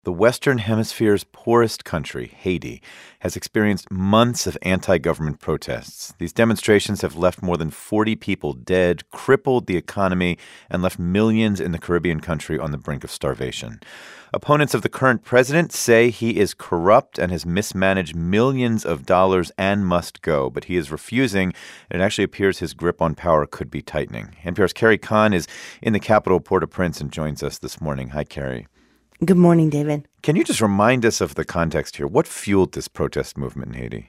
The Western Hemisphere's poorest country, Haiti, has experienced months of anti-government protests. These demonstrations have left more than 40 people dead, crippled the economy, and left millions in the Caribbean country on the brink of starvation. Opponents of the current president say he is corrupt and has mismanaged millions of dollars and must go, but he is refusing, and it actually appears his grip on power could be tightening. NPR's Carrie Kahn is in the capital, Port-au-Prince, and joins us this morning. Hi, Carrie. Good morning, David. Can you just remind us of the context here? What fueled this protest movement in Haiti?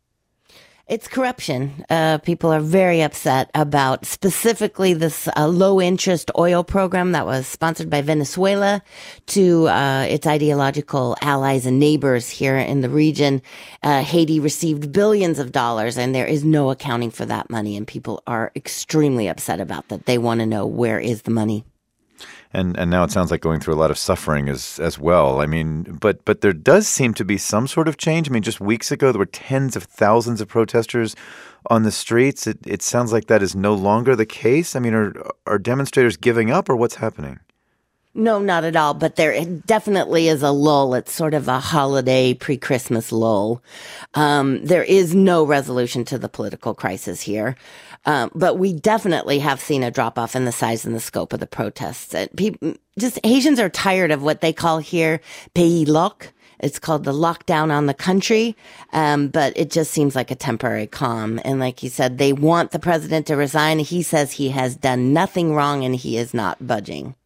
It's corruption. People are very upset about specifically this low-interest oil program that was sponsored by Venezuela to its ideological allies and neighbors here in the region. Haiti received billions of dollars, and there is no accounting for that money, and people are extremely upset about that. They want to know, where is the money? And now it sounds like going through a lot of suffering as well. I mean, but there does seem to be some sort of change. I mean, just weeks ago, there were tens of thousands of protesters on the streets. It sounds like that is no longer the case. I mean, are demonstrators giving up, or what's happening? No, not at all. But there definitely is a lull. It's sort of a holiday pre-Christmas lull. There is no resolution to the political crisis here. But we definitely have seen a drop off in the size and the scope of the protests. Haitians are tired of what they call here pays lock. It's called the lockdown on the country. But it just seems like a temporary calm. And like you said, they want the president to resign. He says he has done nothing wrong and he is not budging.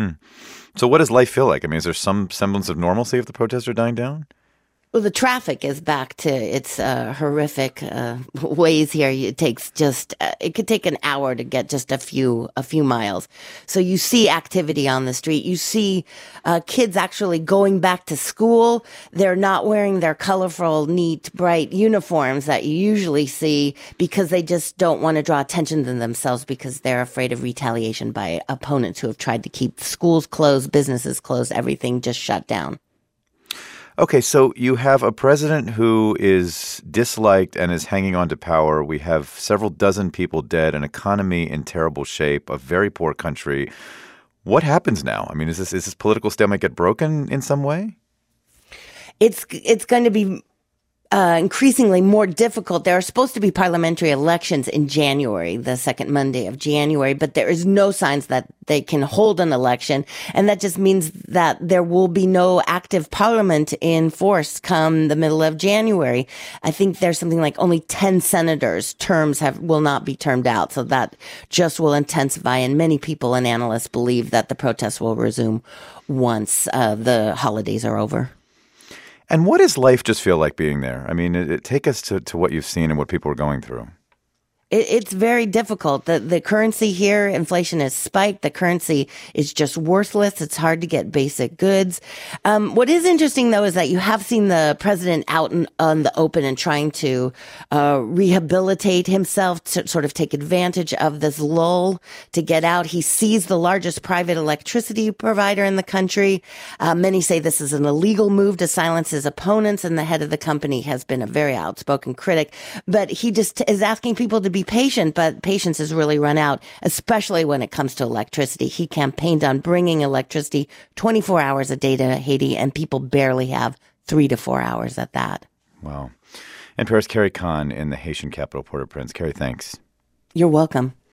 So what does life feel like? I mean, is there some semblance of normalcy if the protests are dying down? Well, the traffic is back to its horrific ways here. It takes it could take an hour to get just a few miles. So you see activity on the street. You see kids actually going back to school. They're not wearing their colorful, neat, bright uniforms that you usually see because they just don't want to draw attention to themselves because they're afraid of retaliation by opponents who have tried to keep schools closed, businesses closed, everything just shut down. Okay, so you have a president who is disliked and is hanging on to power. We have several dozen people dead, an economy in terrible shape, a very poor country. What happens now? I mean, is this political stalemate get broken in some way? It's going to be increasingly more difficult. There are supposed to be parliamentary elections in January, the second Monday of January, but there is no signs that they can hold an election. And that just means that there will be no active parliament in force come the middle of January. I think there's something like only 10 senators' terms will not be termed out. So that just will intensify. And many people and analysts believe that the protests will resume once the holidays are over. And what does life just feel like being there? I mean, take us to what you've seen and what people are going through. It's very difficult. The currency here, inflation has spiked. The currency is just worthless. It's hard to get basic goods. What is interesting, though, is that you have seen the president out on the open and trying to rehabilitate himself to sort of take advantage of this lull to get out. He seized the largest private electricity provider in the country. Many say this is an illegal move to silence his opponents, and the head of the company has been a very outspoken critic. But he just is asking people to be patient, but patience has really run out, especially when it comes to electricity. He campaigned on bringing electricity 24 hours a day to Haiti, and people barely have 3 to 4 hours at that. Wow. NPR's Carrie Kahn in the Haitian capital, Port-au-Prince. Carrie, thanks. You're welcome.